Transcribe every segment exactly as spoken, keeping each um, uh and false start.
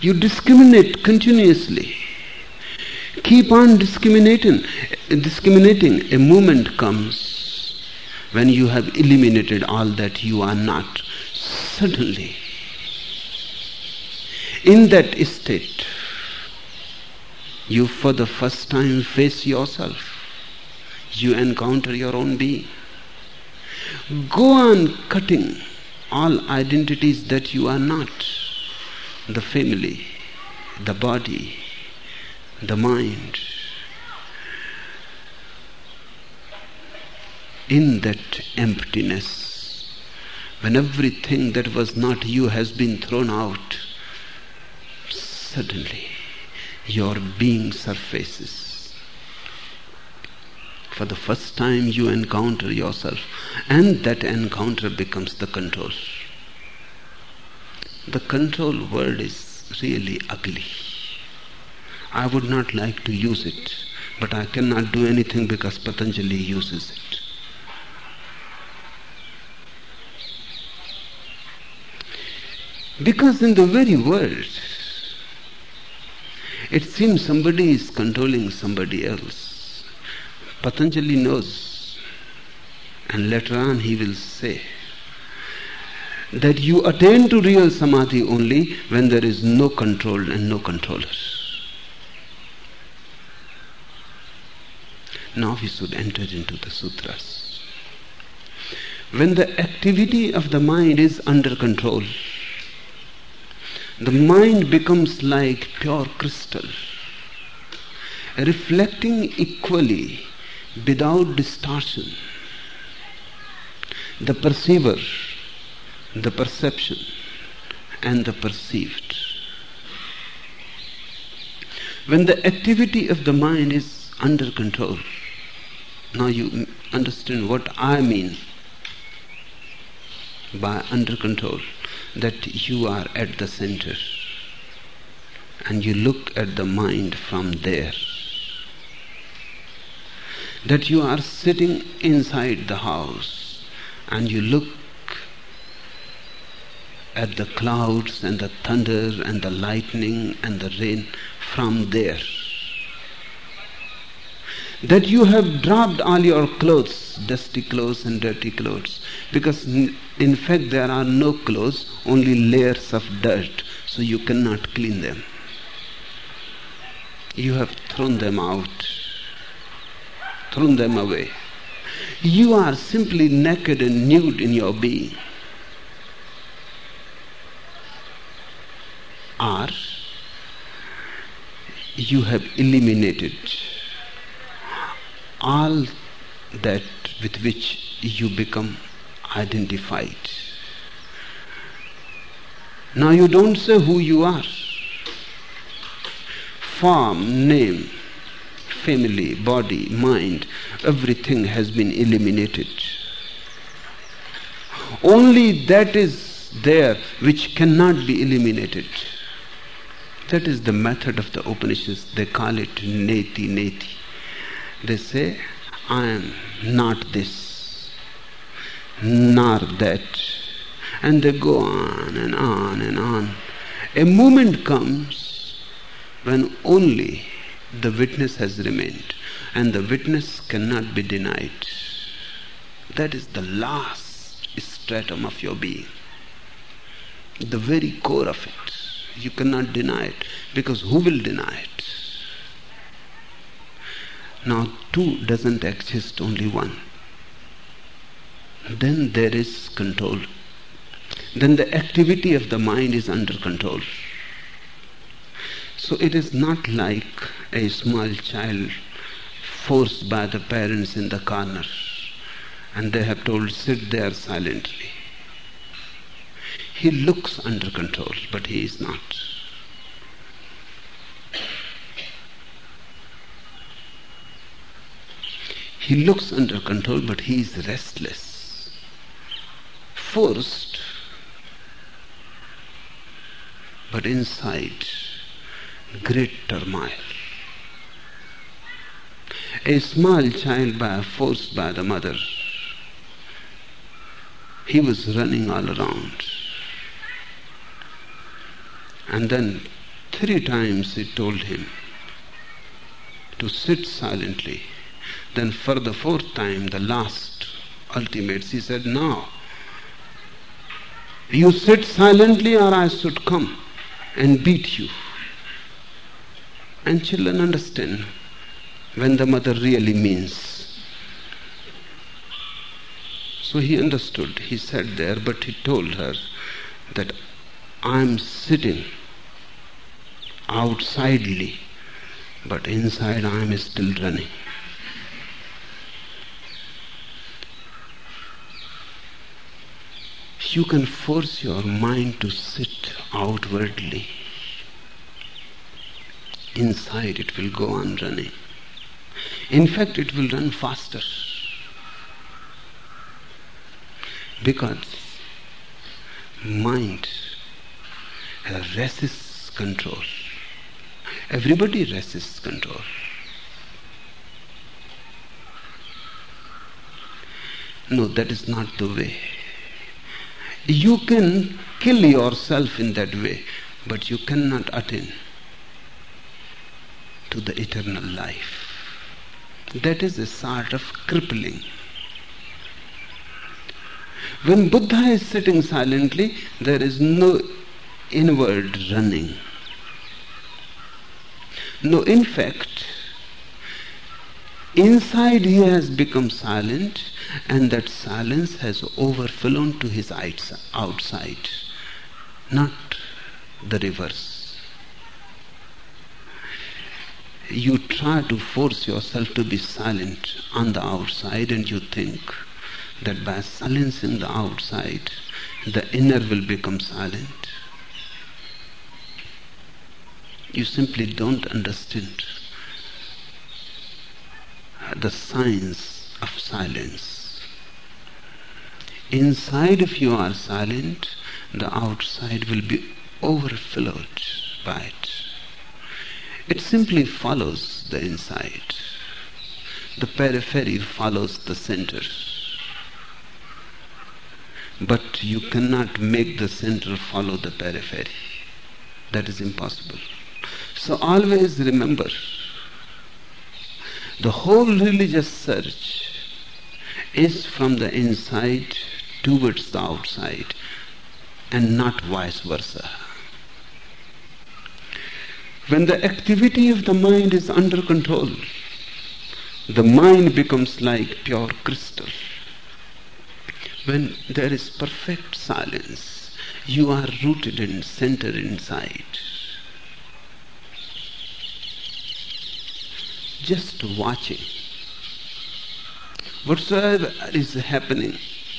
You discriminate continuously. Keep on discriminating. Discriminating. A moment comes when you have eliminated all that you are not. Suddenly, in that state, you for the first time face yourself. You encounter your own being. Go on cutting all identities that you are not. The family, the body, the mind. In that emptiness, when everything that was not you has been thrown out, suddenly your being surfaces. For the first time you encounter yourself, and that encounter becomes the control. The control word is really ugly. I would not like to use it, but I cannot do anything because Patanjali uses it. Because in the very word, it seems somebody is controlling somebody else. Patanjali knows, and later on he will say that you attain to real samadhi only when there is no control and no controller. Now we should enter into the sutras. When the activity of the mind is under control, the mind becomes like pure crystal, reflecting equally without distortion. The perceiver, the perception, and the perceived. When the activity of the mind is under control, now you understand what I mean by under control. That you are at the center and you look at the mind from there. That you are sitting inside the house and you look at the clouds and the thunder and the lightning and the rain from there. That you have dropped all your clothes, dusty clothes and dirty clothes, because in fact there are no clothes, only layers of dirt, so you cannot clean them. You have thrown them out, thrown them away. You are simply naked and nude in your being. Or you have eliminated all that with which you become identified. Now you don't say who you are. Form, name, family, body, mind, everything has been eliminated. Only that is there which cannot be eliminated. That is the method of the Upanishads. They call it neti neti. They say, I am not this, nor that. And they go on and on and on. A moment comes when only the witness has remained, and the witness cannot be denied. That is the last stratum of your being, the very core of it. You cannot deny it, because who will deny it? Now two doesn't exist, only one. Then there is control. Then the activity of the mind is under control. So it is not like a small child forced by the parents in the corner and they have told, sit there silently. He looks under control, but he is not. He looks under control, but he is restless, forced, but inside great turmoil. A small child by forced by the mother, he was running all around, and then Three times he told him to sit silently. Then for the fourth time, the last ultimate, he said, now, you sit silently or I should come and beat you. And children understand when the mother really means. So he understood. He sat there, but he told her that I'm sitting outsidely, but inside I am still running. You can force your mind to sit outwardly. Inside it will go on running. In fact, it will run faster. Because mind resists control. Everybody resists control. No, that is not the way. You can kill yourself in that way, but you cannot attain to the eternal life. That is a sort of crippling. When Buddha is sitting silently, there is no inward running. No, in fact, inside he has become silent, and that silence has overflown to his outside, not the reverse. You try to force yourself to be silent on the outside, and you think that by silencing the outside, the inner will become silent. You simply don't understand the science of silence. Inside, if you are silent, the outside will be overflowed by it. It simply follows the inside. The periphery follows the center. But you cannot make the center follow the periphery. That is impossible. So always remember, the whole religious search is from the inside towards the outside, and not vice versa. When the activity of the mind is under control, the mind becomes like pure crystal. When there is perfect silence, you are rooted and centered inside. Just watching. Whatsoever is happening,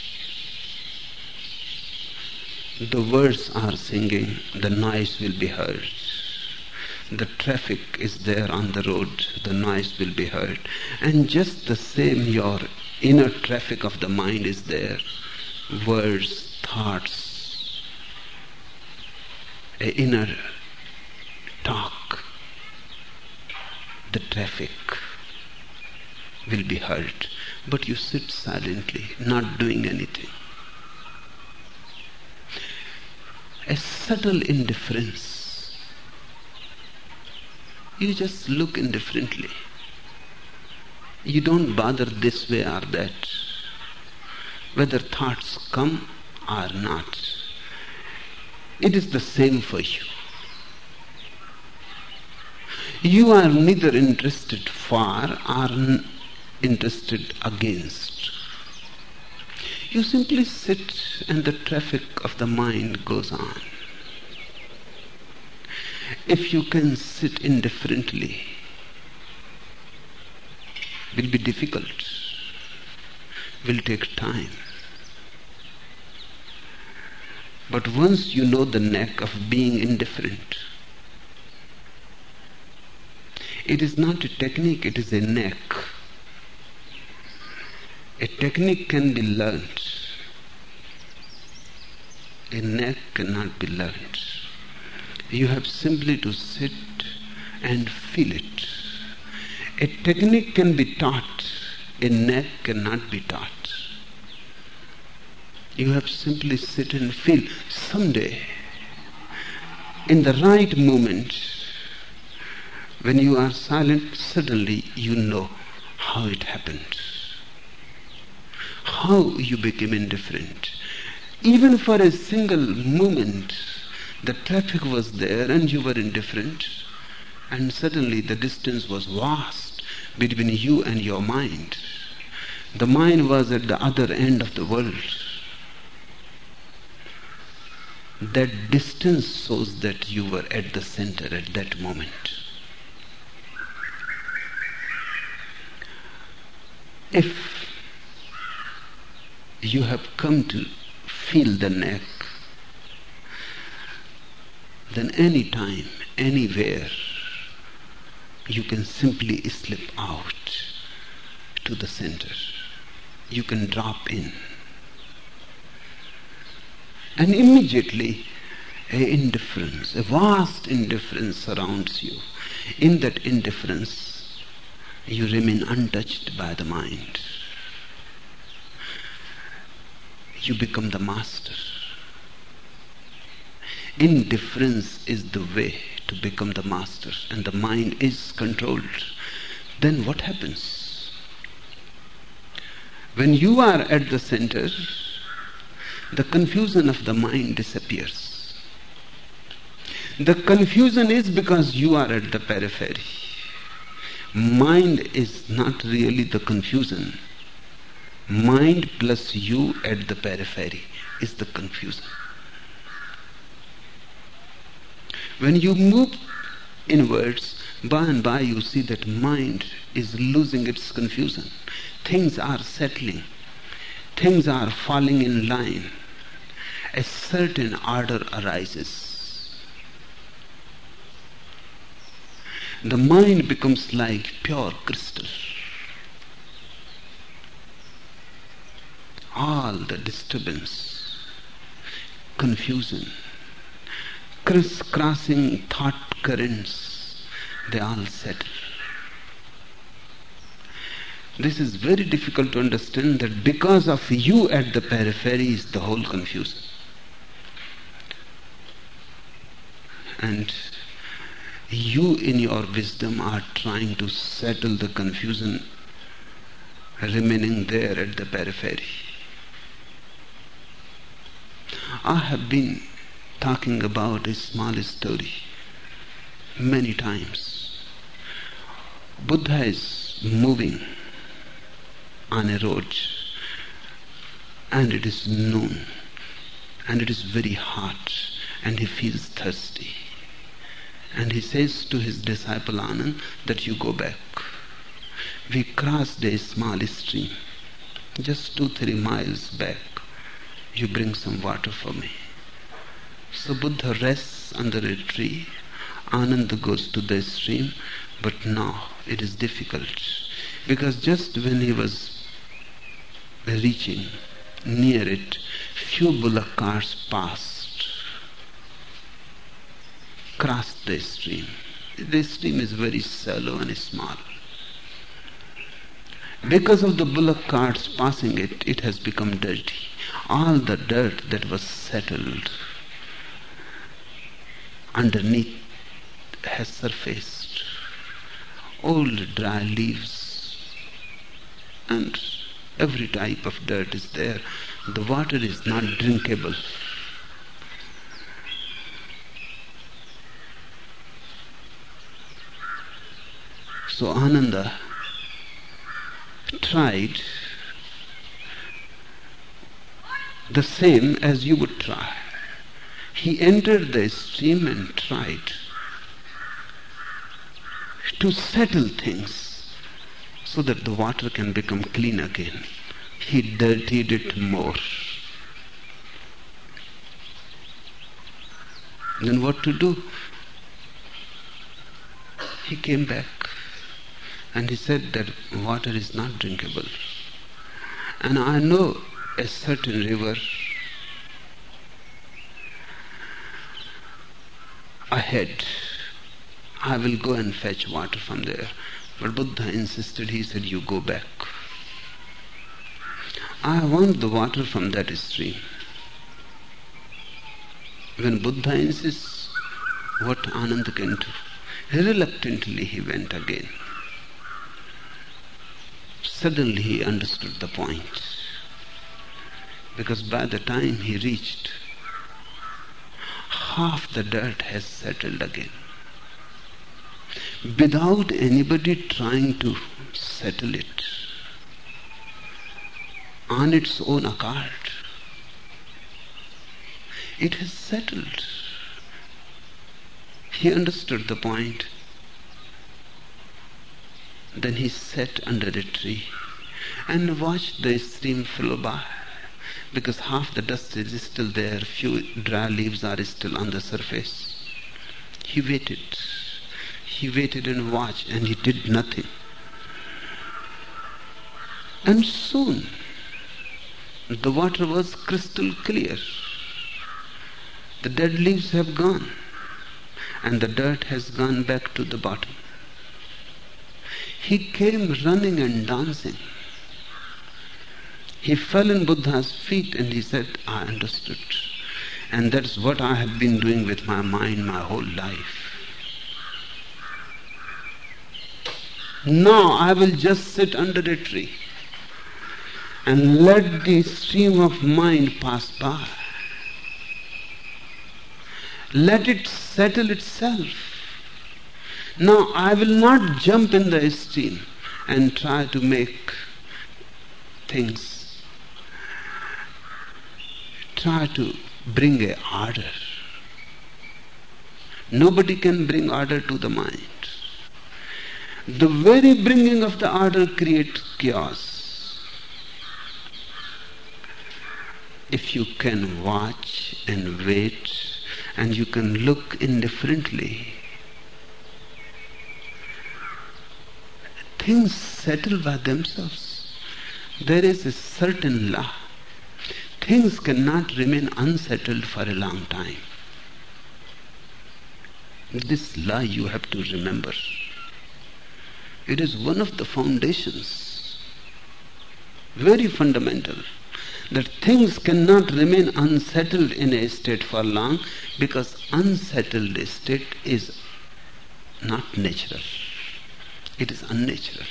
the birds are singing, the noise will be heard. The traffic is there on the road, the noise will be heard. And just the same, your inner traffic of the mind is there. Words, thoughts, a inner talk. The traffic will be heard. But you sit silently, not doing anything. A subtle indifference. You just look indifferently. You don't bother this way or that, whether thoughts come or not. It is the same for you. You are neither interested for or interested against. You simply sit, and the traffic of the mind goes on. If you can sit indifferently, it will be difficult, will take time. But once you know the knack of being indifferent, it is not a technique, it is a knack. A technique can be learned. A knack cannot be learned. You have simply to sit and feel it. A technique can be taught. A knack cannot be taught. You have simply sit and feel. Someday, in the right moment, When you are silent, suddenly you know how it happened, how you became indifferent. Even for a single moment, the traffic was there and you were indifferent, and suddenly the distance was vast between you and your mind. The mind was at the other end of the world. That distance shows that you were at the center at that moment. If you have come to feel the neck, then any time, anywhere, you can simply slip out to the center. You can drop in. And immediately a indifference, a vast indifference surrounds you. In that indifference, you remain untouched by the mind. You become the master. Indifference is the way to become the master, and the mind is controlled. Then what happens? When you are at the center, the confusion of the mind disappears. The confusion is because you are at the periphery. Mind is not really the confusion. Mind plus you at the periphery is the confusion. When you move inwards, by and by you see that mind is losing its confusion. Things are settling. Things are falling in line. A certain order arises. The mind becomes like pure crystal. All the disturbance, confusion, criss-crossing thought currents, they all settle. This is very difficult to understand, that because of you at the periphery is the whole confusion. And you in your wisdom are trying to settle the confusion remaining there at the periphery. I have been talking about a small story many times. Buddha is moving on a road, and it is noon, and it is very hot, and he feels thirsty. And he says to his disciple Anand that you go back. We crossed a small stream, just two, three miles back. You bring some water for me. So Buddha rests under a tree. Ananda goes to the stream, but now it is difficult, because just when he was reaching near it, few bullock carts passed, crossed the stream. The stream is very shallow and small. Because of the bullock carts passing it, it has become dirty. All the dirt that was settled underneath has surfaced. Old dry leaves and every type of dirt is there. The water is not drinkable. So Ananda tried the same as you would try. He entered the stream and tried to settle things so that the water can become clean again. He dirtied it more. Then what to do? He came back and he said that water is not drinkable. And I know a certain river ahead. I will go and fetch water from there. But Buddha insisted. He said, you go back. I want the water from that stream. When Buddha insists, what Ananda can do? Reluctantly he went again. Suddenly he understood the point, because by the time he reached, half the dirt has settled again, without anybody trying to settle it on its own account. It has settled. He understood the point. Then he sat under a tree and watched the stream flow by, because half the dust is still there, few dry leaves are still on the surface. He waited. He waited and watched, and he did nothing. And soon the water was crystal clear. The dead leaves have gone, and the dirt has gone back to the bottom. He came running and dancing. He fell in Buddha's feet and he said, I understood. And that's what I have been doing with my mind my whole life. Now I will just sit under a tree and let the stream of mind pass by. Let it settle itself. Now I will not jump in the stream and try to make things, try to bring a order. Nobody can bring order to the mind. The very bringing of the order creates chaos. If you can watch and wait, and you can look indifferently, things settle by themselves. There is a certain law. Things cannot remain unsettled for a long time. This law you have to remember. It is one of the foundations, very fundamental, that things cannot remain unsettled in a state for long, because unsettled state is not natural. It is unnatural.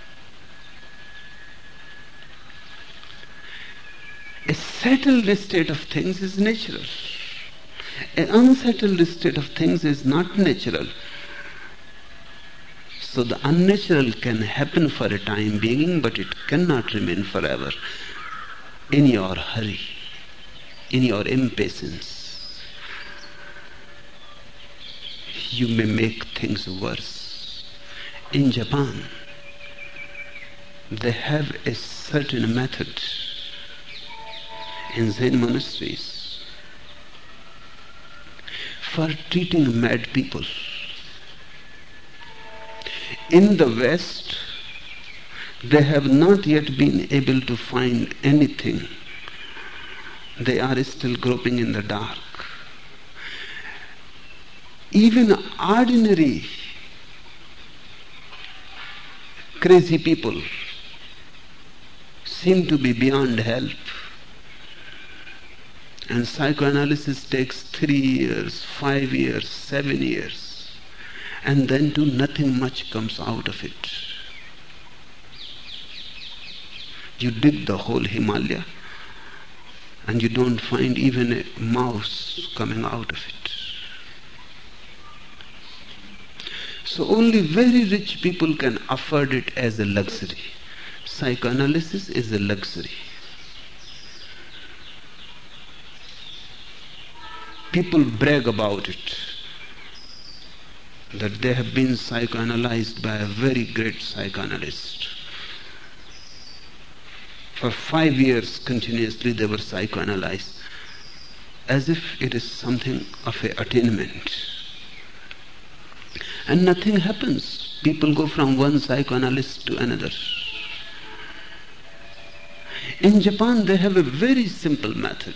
A settled state of things is natural. An unsettled state of things is not natural. So the unnatural can happen for a time being, but it cannot remain forever. In your hurry, in your impatience, you may make things worse. In Japan, they have a certain method in Zen monasteries for treating mad people. In the West, they have not yet been able to find anything. They are still groping in the dark. Even ordinary crazy people seem to be beyond help. And psychoanalysis takes three years, five years, seven years, and then too nothing much comes out of it. You dig the whole Himalaya and you don't find even a mouse coming out of it. So only very rich people can afford it as a luxury. Psychoanalysis is a luxury. People brag about it, that they have been psychoanalyzed by a very great psychoanalyst. For five years continuously they were psychoanalyzed, as if it is something of an attainment. And nothing happens. People go from one psychoanalyst to another. In Japan they have a very simple method.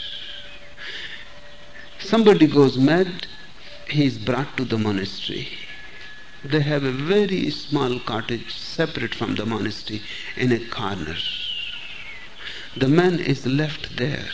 Somebody goes mad, he is brought to the monastery. They have a very small cottage separate from the monastery in a corner. The man is left there.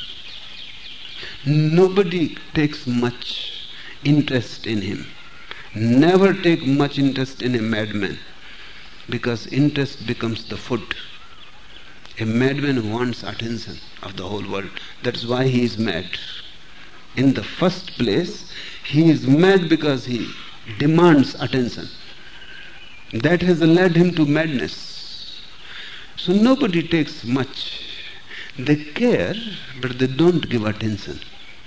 Nobody takes much interest in him. Never take much interest in a madman, because interest becomes the food. A madman wants attention of the whole world. That's why he is mad. In the first place, he is mad because he demands attention. That has led him to madness. So nobody takes much. They care, but they don't give attention.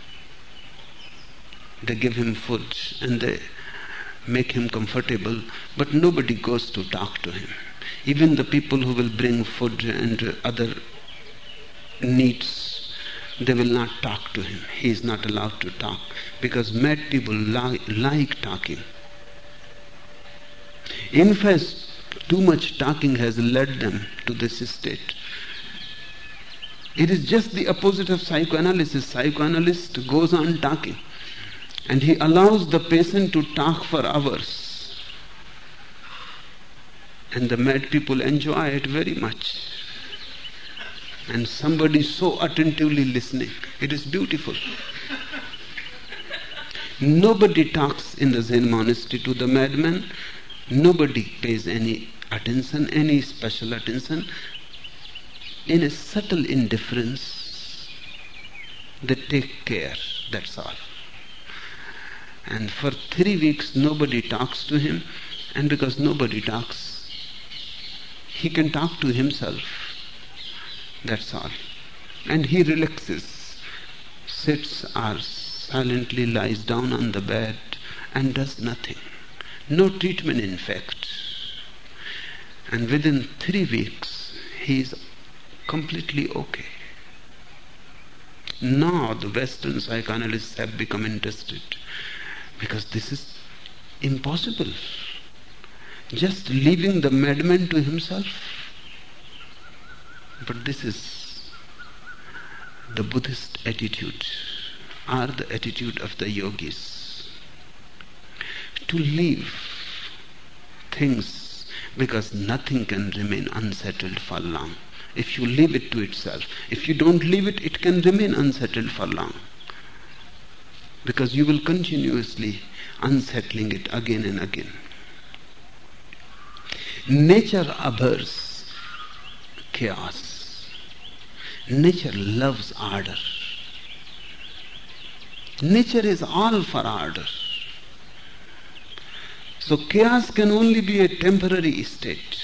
They give him food and they make him comfortable, but nobody goes to talk to him. Even the people who will bring food and other needs, they will not talk to him. He is not allowed to talk, because mad people li- like talking. In fact, too much talking has led them to this state. It is just the opposite of psychoanalysis. Psychoanalyst goes on talking, and he allows the patient to talk for hours. And the mad people enjoy it very much. And somebody so attentively listening. It is beautiful. Nobody talks in the Zen monastery to the madman. Nobody pays any attention, any special attention. In a subtle indifference, they take care, that's all. And for three weeks nobody talks to him, and because nobody talks, he can talk to himself, that's all. And he relaxes, sits or silently lies down on the bed and does nothing. No treatment, in fact. And within three weeks he is completely okay. Now the Western psychoanalysts have become interested, because this is impossible. Just leaving the madman to himself. But this is the Buddhist attitude, or the attitude of the yogis. To leave things, because nothing can remain unsettled for long. If you leave it to itself, if you don't leave it, it can remain unsettled for long. Because you will continuously unsettling it again and again. Nature abhors chaos. Nature loves order. Nature is all for order. So chaos can only be a temporary state.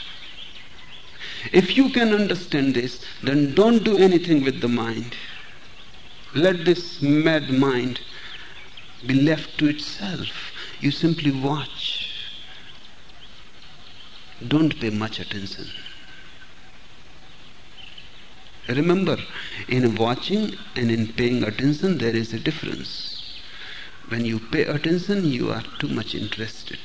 If you can understand this, then don't do anything with the mind. Let this mad mind be left to itself. You simply watch. Don't pay much attention. Remember, in watching and in paying attention, there is a difference. When you pay attention, you are too much interested.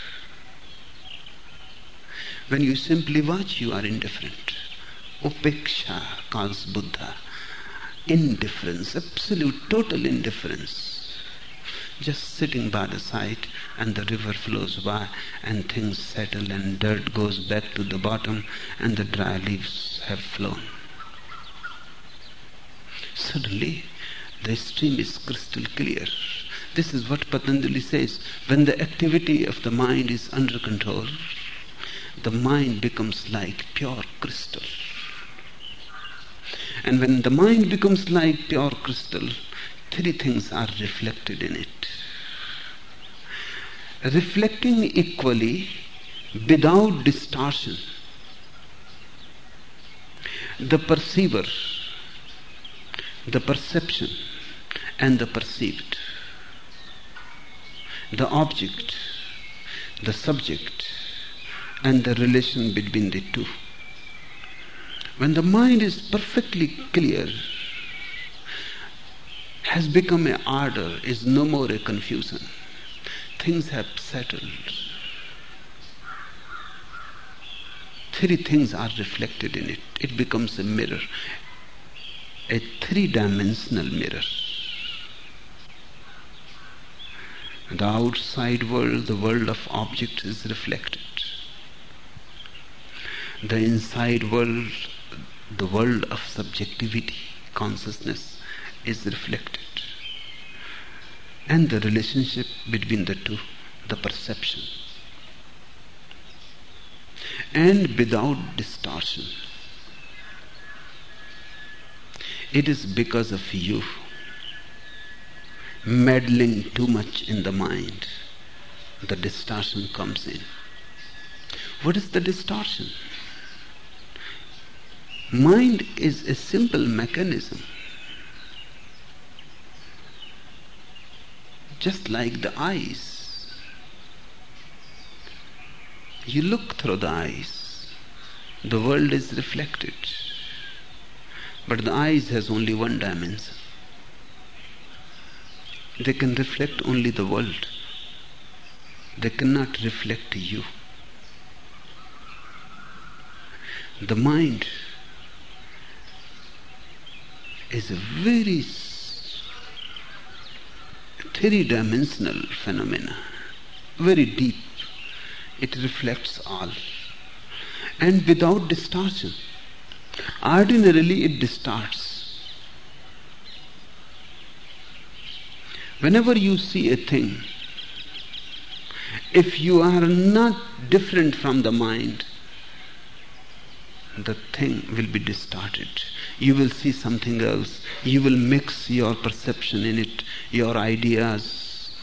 When you simply watch, you are indifferent. Upeksha calls Buddha. Indifference, absolute, total indifference. Just sitting by the side, and the river flows by, and things settle, and dirt goes back to the bottom, and the dry leaves have flown. Suddenly, the stream is crystal clear. This is what Patanjali says. When the activity of the mind is under control, the mind becomes like pure crystal. And when the mind becomes like pure crystal, three things are reflected in it. Reflecting equally without distortion. The perceiver, the perception, and the perceived. The object, the subject, and the relation between the two. When the mind is perfectly clear, has become an order, is no more a confusion. Things have settled. Three things are reflected in it. It becomes a mirror, a three-dimensional mirror. The outside world, the world of objects, is reflected. The inside world, the world of subjectivity, consciousness, is reflected. And the relationship between the two, the perception, and without distortion. It is because of you meddling too much in the mind, the distortion comes in. What is the distortion? Mind is a simple mechanism, just like the eyes. You look through the eyes, the world is reflected, but the eyes has only one dimension. They can reflect only the world. They cannot reflect you. The mind is a very three-dimensional phenomena, very deep. It reflects all, and without distortion. Ordinarily it distorts. Whenever you see a thing, if you are not different from the mind, the thing will be distorted. You will see something else. You will mix your perception in it, your ideas.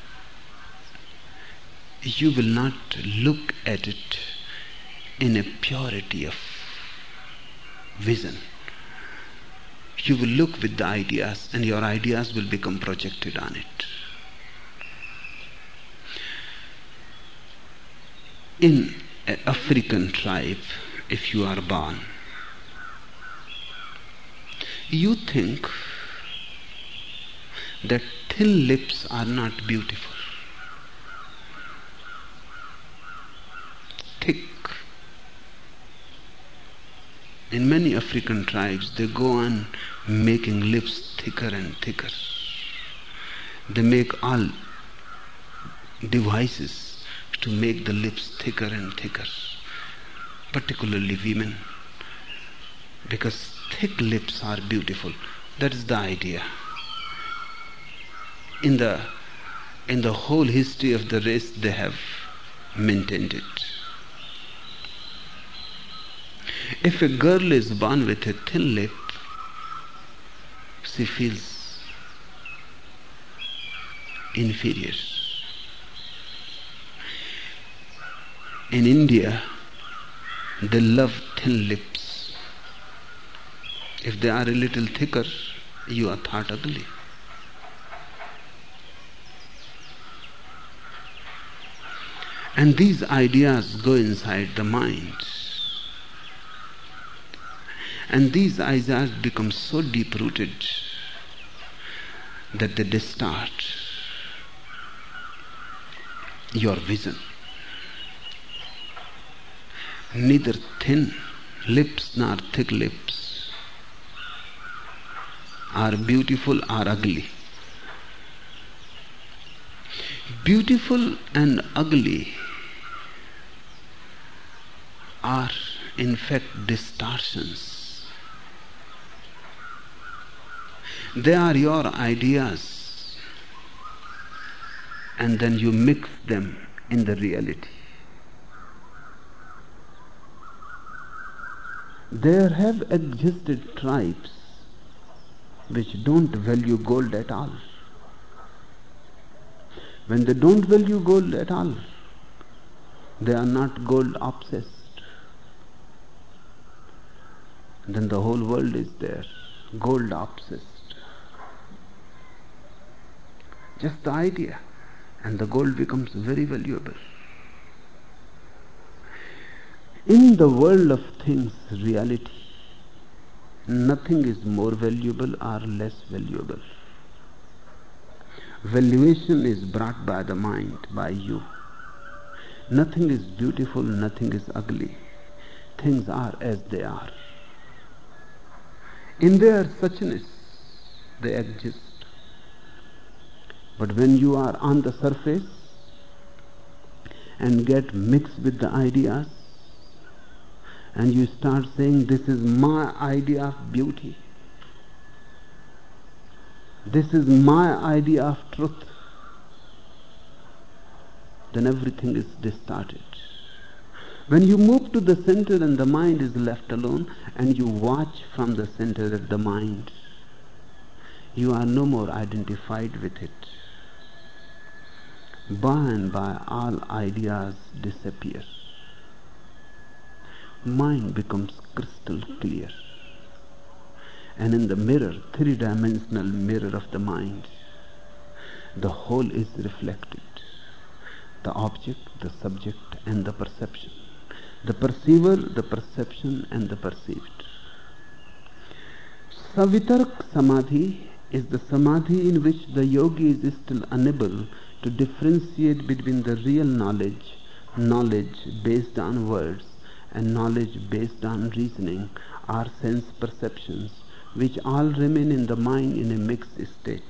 You will not look at it in a purity of vision. You will look with the ideas, and your ideas will become projected on it. In an African tribe, if you are born, you think that thin lips are not beautiful. Thick. In many African tribes, they go on making lips thicker and thicker. They make all devices to make the lips thicker and thicker, particularly women, because thick lips are beautiful. That is the idea. In the in the whole history of the race, they have maintained it. If a girl is born with a thin lip, she feels inferior. In India, they love thin lips. If they are a little thicker, you are thought ugly. And these ideas go inside the mind. And these ideas become so deep-rooted that they distort your vision. Neither thin lips nor thick lips are beautiful or ugly. Beautiful and ugly are in fact distortions. They are your ideas, and then you mix them in the reality. There have existed tribes which don't value gold at all. When they don't value gold at all, they are not gold obsessed. Then the whole world is there, gold obsessed. Just the idea, and the gold becomes very valuable. In the world of things, reality, nothing is more valuable or less valuable. Valuation is brought by the mind, by you. Nothing is beautiful, nothing is ugly. Things are as they are. In their suchness, they exist. But when you are on the surface and get mixed with the ideas, and you start saying, this is my idea of beauty, this is my idea of truth, then everything is distorted. When you move to the center and the mind is left alone, and you watch from the center at the mind, you are no more identified with it. By and by, all ideas disappear. Mind becomes crystal clear. And in the mirror, three-dimensional mirror of the mind, the whole is reflected. The object, the subject, and the perception. The perceiver, the perception, and the perceived. Savitark Samadhi is the Samadhi in which the yogi is still unable to differentiate between the real knowledge, knowledge based on words, and knowledge based on reasoning or sense perceptions, which all remain in the mind in a mixed state.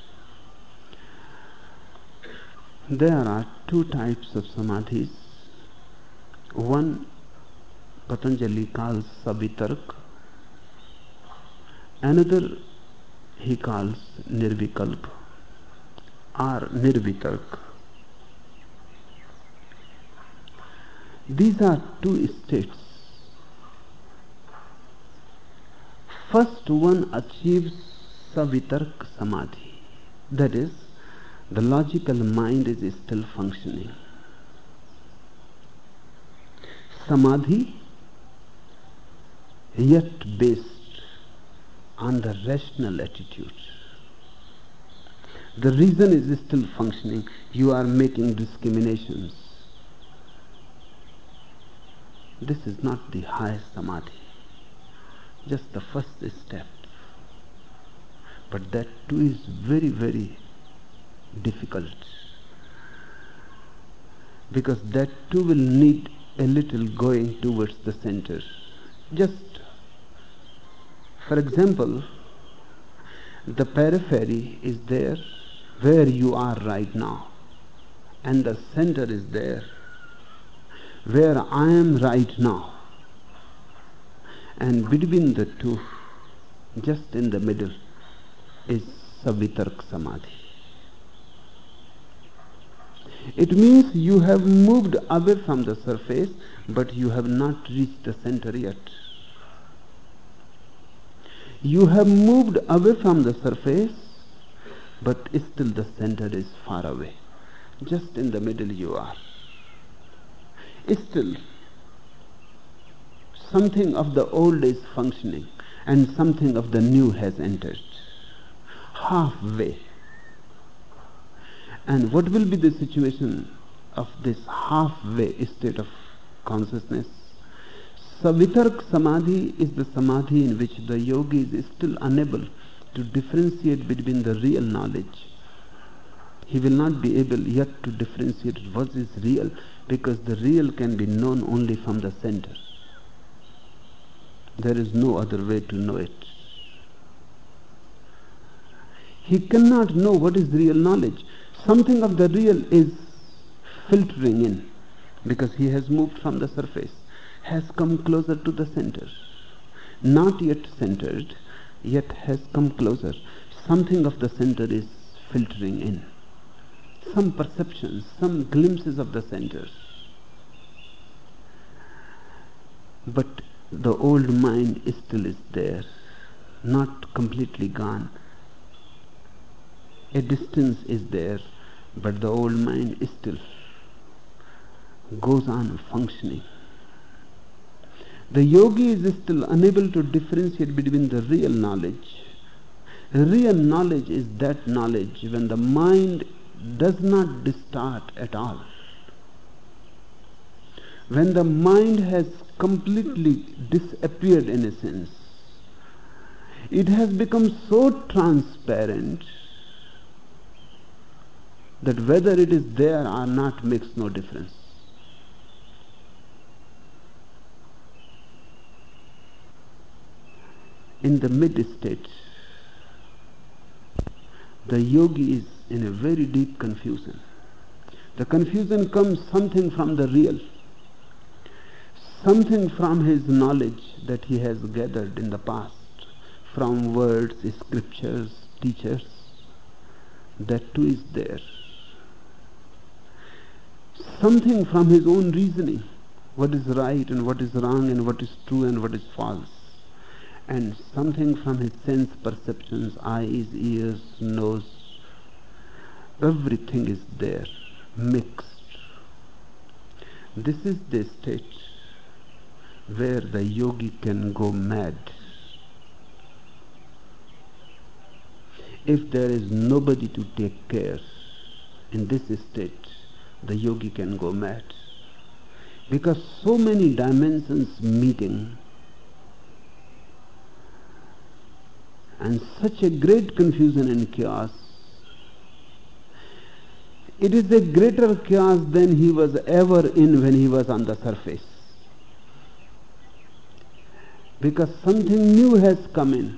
There are two types of samadhis. One Patanjali calls Savitark, another he calls Nirvikalp or Nirvitark. These are two states. First one achieves Savitark Samadhi, that is, the logical mind is still functioning. Samadhi, yet based on the rational attitude. The reason is still functioning. You are making discriminations. This is not the highest samadhi, just the first step. But that too is very, very difficult, because that too will need a little going towards the center. Just for example, the periphery is there where you are right now, and the center is there where I am right now, and between the two, just in the middle, is Savitark Samadhi. It means you have moved away from the surface, but you have not reached the center yet. You have moved away from the surface, but still the center is far away. Just in the middle you are. Still, something of the old is functioning and something of the new has entered. Halfway. And what will be the situation of this halfway state of consciousness? Savitark Samadhi is the samadhi in which the yogi is still unable to differentiate between the real knowledge. He will not be able yet to differentiate what is real, because the real can be known only from the center. There is no other way to know it. He cannot know what is real knowledge. Something of the real is filtering in, because he has moved from the surface, has come closer to the center. Not yet centered, yet has come closer. Something of the center is filtering in. Some perceptions, some glimpses of the center. But the old mind still is there, not completely gone. A distance is there, but the old mind still goes on functioning. The yogi is still unable to differentiate between the real knowledge. Real knowledge is that knowledge when the mind does not distort at all. When the mind has completely disappeared in a sense, it has become so transparent that whether it is there or not makes no difference. In the mid-state, the yogi is in a very deep confusion. The confusion comes something from the real, something from his knowledge that he has gathered in the past, from words, scriptures, teachers. That too is there. something from his own reasoning, what is right and what is wrong and what is true and what is false, and something from his sense perceptions, eyes, ears, nose, everything is there, mixed. This is the state where the yogi can go mad. If there is nobody to take care, in this state, the yogi can go mad. Because so many dimensions meeting, and such a great confusion and chaos. It is a greater chaos than he was ever in when he was on the surface. Because something new has come in.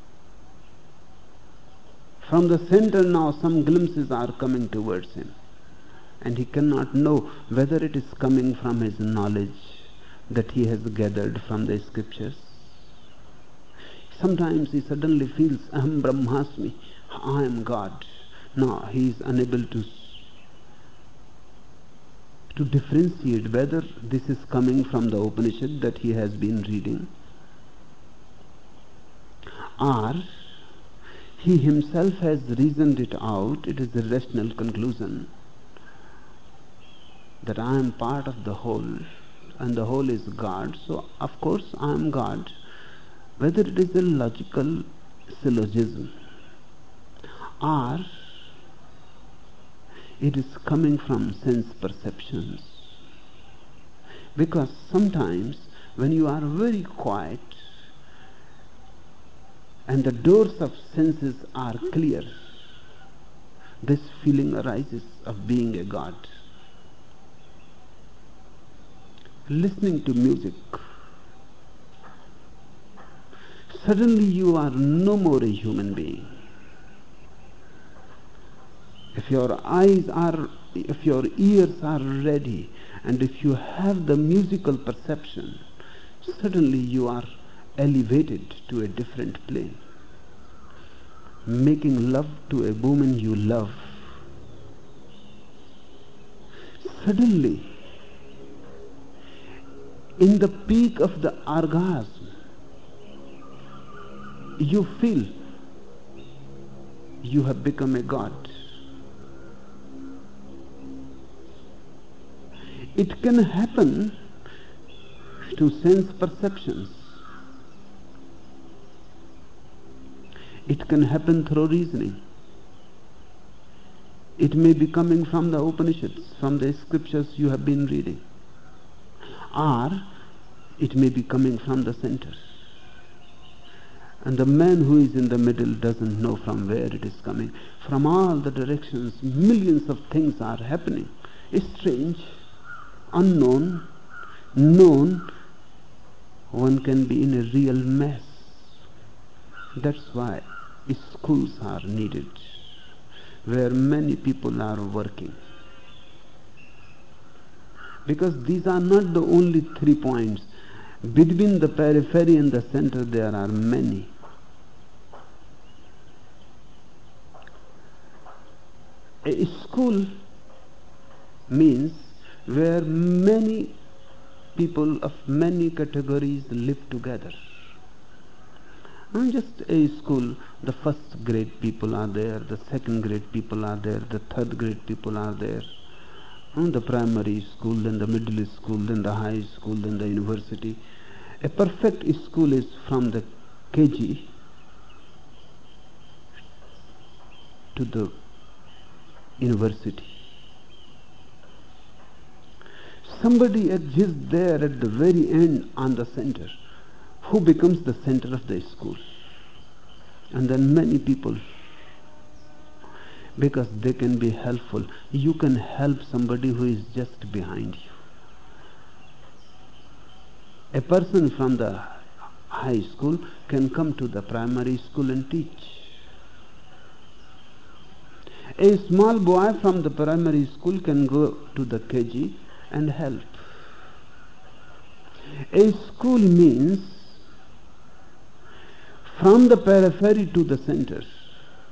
From the center now some glimpses are coming towards him. And he cannot know whether it is coming from his knowledge that he has gathered from the scriptures. Sometimes he suddenly feels, Aham Brahmasmi, I am God. No, he is unable to, to differentiate whether this is coming from the Upanishad that he has been reading, or he himself has reasoned it out. It is a rational conclusion that I am part of the whole and the whole is God, so of course I am God. Whether it is a logical syllogism or it is coming from sense perceptions. Because sometimes when you are very quiet and the doors of senses are clear, this feeling arises of being a God. Listening to music, suddenly you are no more a human being. If your eyes are, if your ears are ready, and if you have the musical perception, suddenly you are elevated to a different plane. Making love to a woman you love. Suddenly, in the peak of the orgasm, you feel you have become a God. It can happen to sense perceptions. It can happen through reasoning. It may be coming from the Upanishads, from the scriptures you have been reading. Or it may be coming from the center. And the man who is in the middle doesn't know from where it is coming. From all the directions, millions of things are happening. It's strange, unknown, known. One can be in a real mess. That's why schools are needed, where many people are working. Because these are not the only three points. Between the periphery and the center there are many. A school means where many people of many categories live together. Not just a school, the first grade people are there, the second grade people are there, the third grade people are there. The primary school, then the middle school, then the high school, then the university. A perfect school is from the K G to the university. Somebody exists there at the very end on the center, who becomes the center of the school. And then many people, because they can be helpful. You can help somebody who is just behind you. A person from the high school can come to the primary school and teach. A small boy from the primary school can go to the K G and help. A school means from the periphery to the center.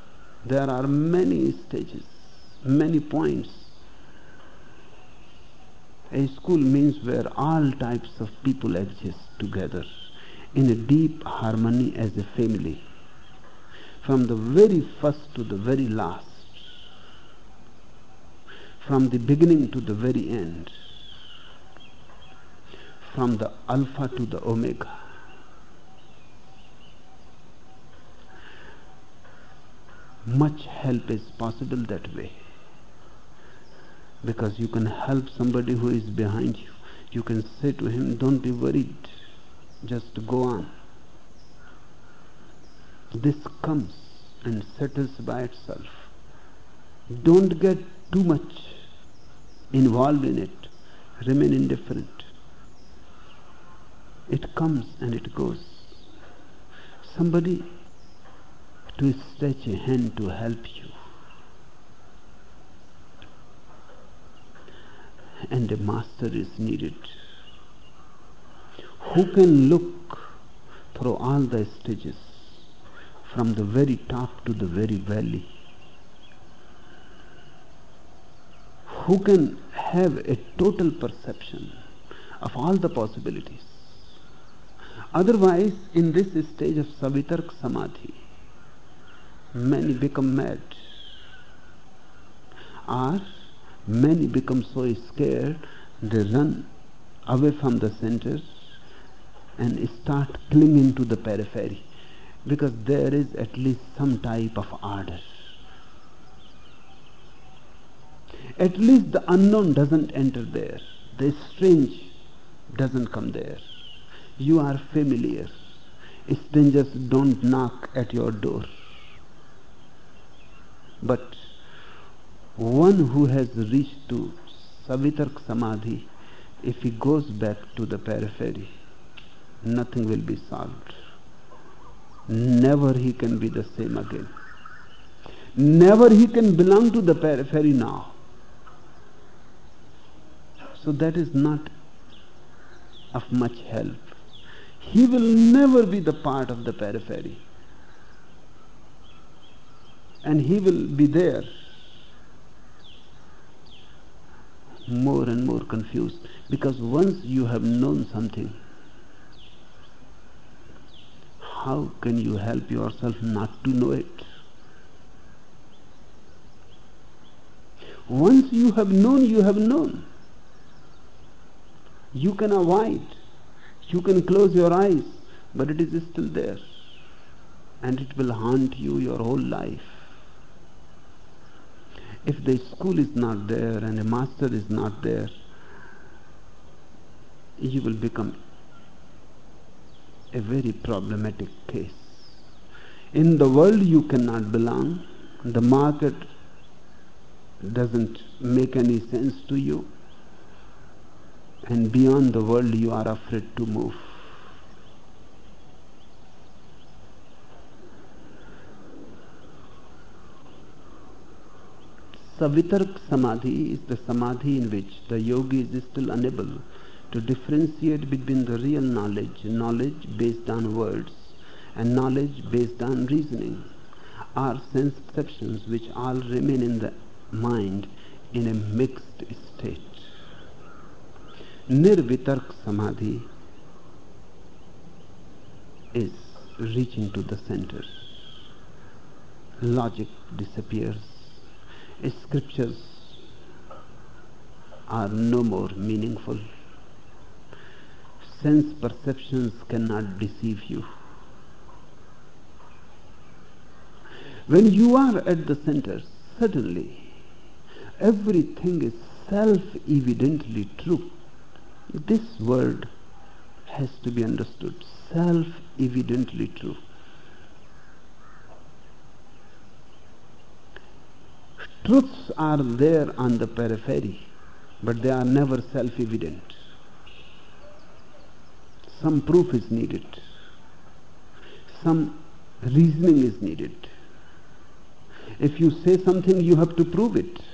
There are many stages, many points. A school means where all types of people exist together in a deep harmony as a family, from the very first to the very last, from the beginning to the very end, from the alpha to the omega. Much help is possible that way, because you can help somebody who is behind you. You can say to him, don't be worried, just go on. This comes and settles by itself. Don't get too much involved in it. Remain indifferent. It comes and it goes. Somebody to stretch a hand to help you, and a master is needed who can look through all the stages, from the very top to the very valley, who can have a total perception of all the possibilities. Otherwise, in this stage of Savitark Samadhi, many become mad, or many become so scared they run away from the center and start clinging to the periphery, because there is at least some type of order. At least the unknown doesn't enter there, the strange doesn't come there. You are familiar. Strangers don't knock at your door. But one who has reached to Savitark Samadhi, if he goes back to the periphery, nothing will be solved. Never he can be the same again. Never he can belong to the periphery now. So that is not of much help. He will never be the part of the periphery. And he will be there, more and more confused, because once you have known something, how can you help yourself not to know it? Once you have known, you have known. You can avoid, you can close your eyes, but it is still there, and it will haunt you your whole life. If the school is not there and a master is not there, you will become a very problematic case. In the world you cannot belong. The market doesn't make any sense to you. And beyond the world you are afraid to move. Savitark Samadhi is the Samadhi in which the yogi is still unable to differentiate between the real knowledge, knowledge based on words, and knowledge based on reasoning, or sense perceptions which all remain in the mind in a mixed state. Nirvitark Samadhi is reaching to the center. Logic disappears. Scriptures are no more meaningful. Sense perceptions cannot deceive you. When you are at the center, suddenly everything is self-evidently true. This word has to be understood. Self-evidently true. Truths are there on the periphery, but they are never self-evident. Some proof is needed. Some reasoning is needed. If you say something, you have to prove it.